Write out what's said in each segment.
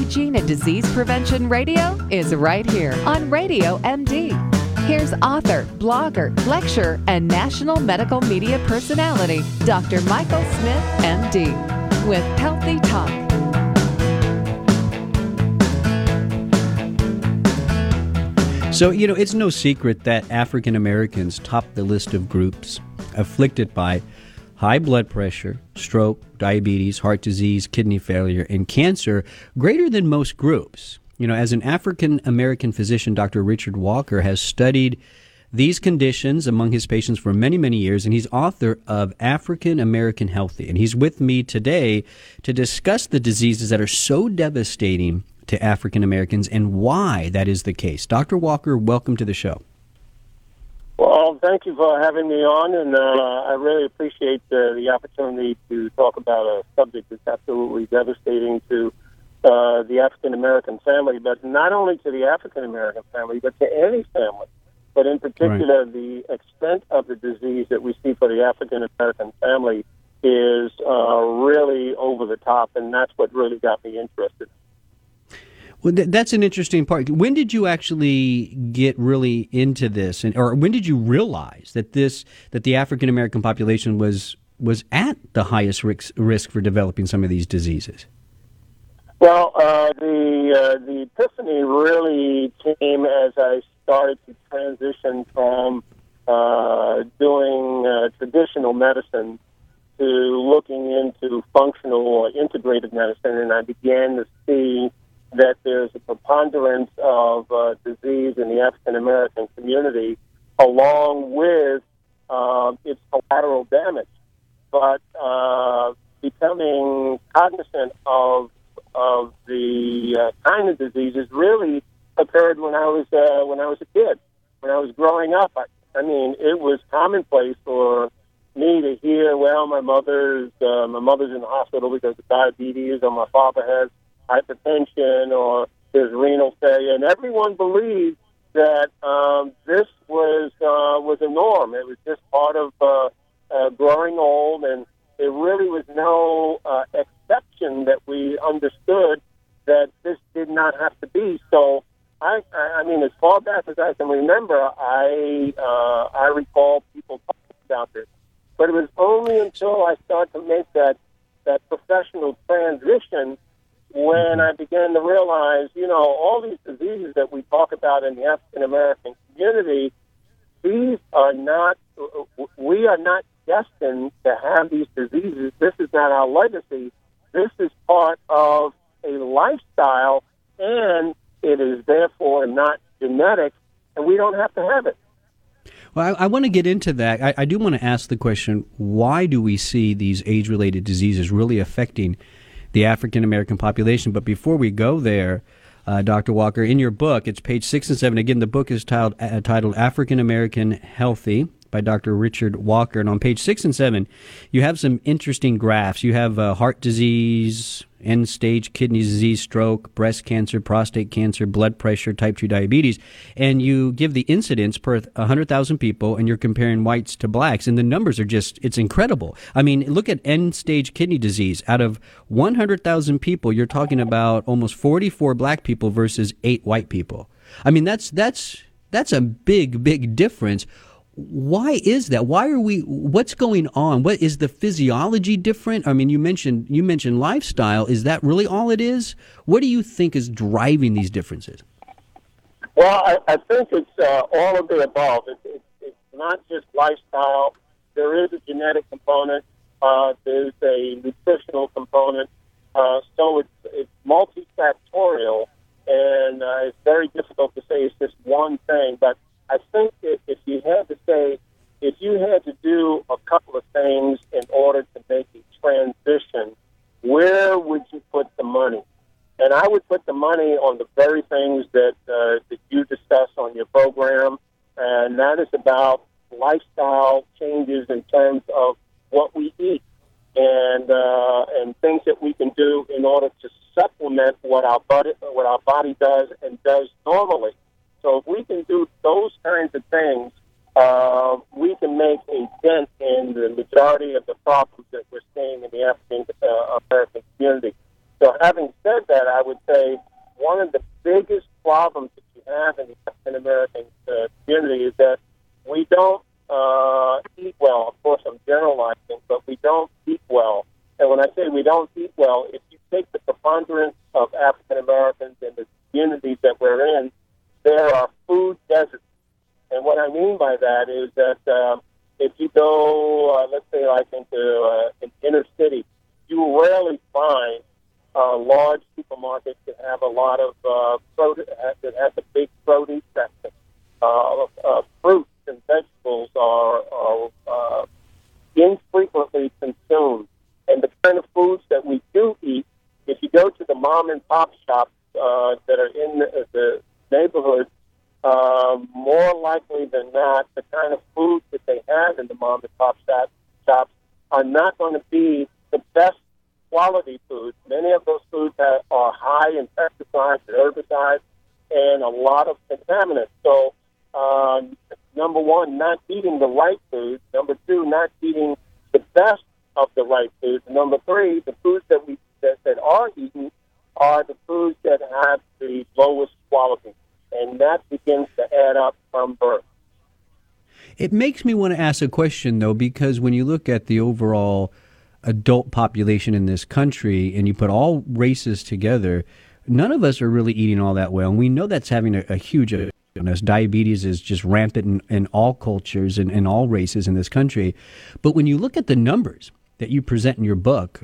Aging and Disease Prevention Radio is right here on Radio MD. Here's author, blogger, lecturer, and national medical media personality, Dr. Michael Smith, MD, with Healthy Talk. So, it's no secret that African Americans top the list of groups afflicted by high blood pressure, stroke, diabetes, heart disease, kidney failure, and cancer greater than most groups. As an African American physician, Dr. Richard Walker has studied these conditions among his patients for many, many years, and he's author of African American Healthy. And he's with me today to discuss the diseases that are so devastating to African Americans and why that is the case. Dr. Walker, welcome to the show. Well, thank you for having me on, and I really appreciate the opportunity to talk about a subject that's absolutely devastating to the African American family, but not only to the African American family, but to any family. But in particular, the extent of the disease that we see for the African American family is really over the top, and that's what really got me interested. Well, that's an interesting part. When did you actually get really into this, or when did you realize that the African American population was at the highest risk for developing some of these diseases? Well, the epiphany really came as I started to transition from doing traditional medicine to looking into functional or integrated medicine, and I began to see that there's a preponderance of disease in the African American community, along with its collateral damage. But becoming cognizant of the kind of diseases really occurred when I was a kid. When I was growing up, I mean, it was commonplace for me to hear, well, my mother's in the hospital because of diabetes, or my father has hypertension, or there's renal failure, and everyone believed that this was a norm. It was just part of growing old, and there really was no exception that we understood that this did not have to be. So, I mean, as far back as I can remember, I recall people talking about this, but it was only until I started to make that professional transition when I began to realize, all these diseases that we talk about in the African American community, we are not destined to have these diseases. This is not our legacy. This is part of a lifestyle, and it is therefore not genetic, and we don't have to have it. Well, I want to get into that. I do want to ask the question, why do we see these age-related diseases really affecting the African American population? But before we go there, Dr. Walker, in your book, it's page 6 and 7. Again, the book is titled African American Healthy by Dr. Richard Walker. And on page 6 and 7, you have some interesting graphs. You have heart disease, end-stage kidney disease, stroke, breast cancer, prostate cancer, blood pressure, type 2 diabetes. And you give the incidence per 100,000 people, and you're comparing whites to blacks. And the numbers are it's incredible. I mean, look at end-stage kidney disease. Out of 100,000 people, you're talking about almost 44 black people versus 8 white people. I mean, that's a big, big difference. Why is that? What's going on? What is the physiology different? I mean, you mentioned lifestyle. Is that really all it is? What do you think is driving these differences? Well, I think it's all of the above. It's not just lifestyle. There is a genetic component. There's a nutritional component. So it's multifactorial, and it's very difficult to say it's just one thing. But I think that if you had to do a couple of things in order to make a transition, where would you put the money? And I would put the money on the very things that you discuss on your program, and that is about lifestyle changes in terms of what we eat and things that we can do in order to supplement what our body does and does normally. So if we can do those kinds of things, we can make a dent in the majority of the problems that we're seeing in the African American community. So having said that, I would say one of the biggest problems that you have in the African American community is that we don't eat well. Of course, I'm generalizing, but we don't eat well. And when I say we don't eat well, if you take the preponderance of African Americans in the communities that we're in, there are food deserts. And what I mean by that is that if you go, let's say, like into an inner city, you will rarely find large supermarkets that have a lot of produce, that have a big produce section. Fruits and vegetables are infrequently consumed. And the kind of foods that we do eat, if you go to the mom and pop shops that are in the neighborhood, more likely than not, the kind of foods that they have in the mom and pop shops are not going to be the best quality foods. Many of those foods are high in pesticides and herbicides and a lot of contaminants. So, number one, not eating the right foods. Number two, not eating the best of the right foods. And number three, the foods that are eaten are the foods that have the lowest quality. And that begins to add up from birth. It makes me want to ask a question, though, because when you look at the overall adult population in this country and you put all races together, none of us are really eating all that well. And we know that's having a huge effect on us. Diabetes is just rampant in all cultures and in all races in this country. But when you look at the numbers that you present in your book,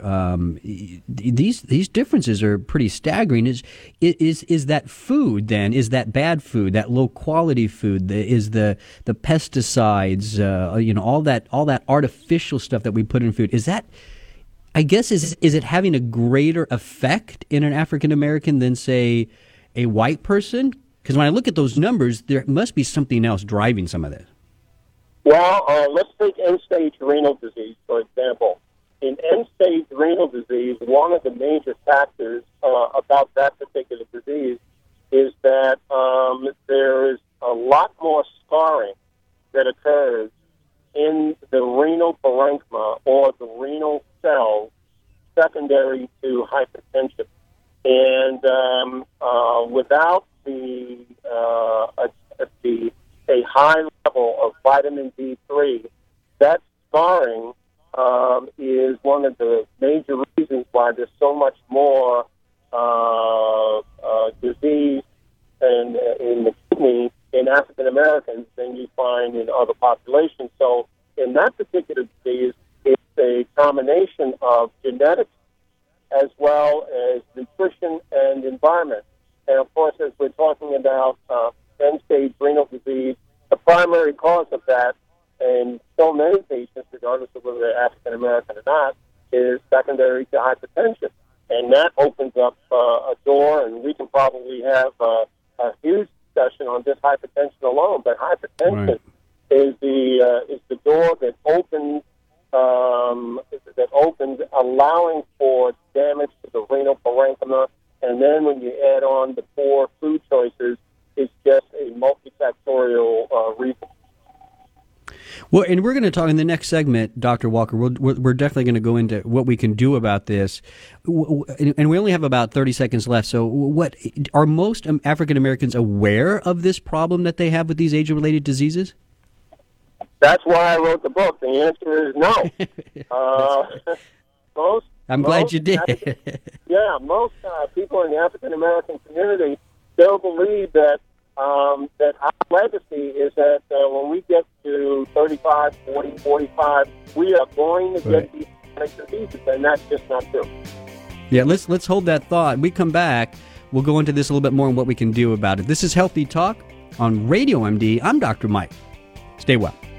these differences are pretty staggering. Is that food then? Is that bad food? That low quality food? Is the pesticides? All that artificial stuff that we put in food? Is that? I guess is it having a greater effect in an African American than, say, a white person? Because when I look at those numbers, there must be something else driving some of this. Well, let's take end-stage renal disease, for example. In end-stage renal disease, one of the major factors about that particular disease is that there is a lot more scarring that occurs in the renal parenchyma or the renal cells secondary to hypertension. And without a high level of vitamin D3, that scarring is one of the major reasons why there's so much more disease in the kidney in African Americans than you find in other populations. So in that particular disease, it's a combination of genetics as well as nutrition and environment. And of course, as we're talking about end-stage renal disease, the primary cause of that in so many patients, regardless of whether they're African American or not, is secondary to hypertension. And that opens up a door, and we can probably have a huge discussion on just hypertension alone. But hypertension is the door that opens allowing for damage to the renal parenchyma. And then when you add on the poor food choices, it's just a multifactorial reason. Well, and we're going to talk in the next segment, Dr. Walker. We're definitely going to go into what we can do about this. And we only have about 30 seconds left. So what are most African Americans aware of this problem that they have with these age-related diseases? That's why I wrote the book. The answer is no. I'm glad you did. Most people in the African American community still believe that that our legacy is that when we get to 35, 40, 45, we are going to get these chronic diseases, and that's just not true. Yeah, let's hold that thought. When we come back, we'll go into this a little bit more and what we can do about it. This is Healthy Talk on Radio MD. I'm Dr. Mike. Stay well.